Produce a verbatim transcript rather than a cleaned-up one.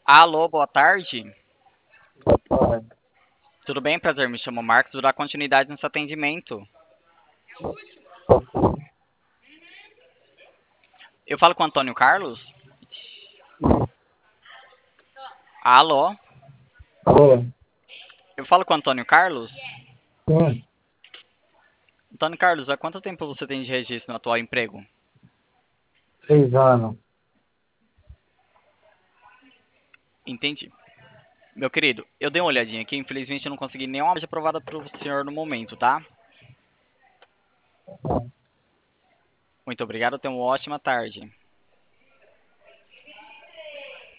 Alô, boa tarde. Boa tarde. Tudo bem? Prazer, me chamo Marcos. Vou dar continuidade nesse atendimento. Ok. Eu falo com o Antônio Carlos? Isso. Alô? Alô? Eu falo com o Antônio Carlos? Sim, Antônio Carlos, há quanto tempo você tem de registro no atual emprego? seis anos. Entendi. Meu querido, eu dei uma olhadinha aqui, infelizmente eu não consegui nenhuma margem aprovada para o senhor no momento, tá? Muito obrigado, tenha uma ótima tarde.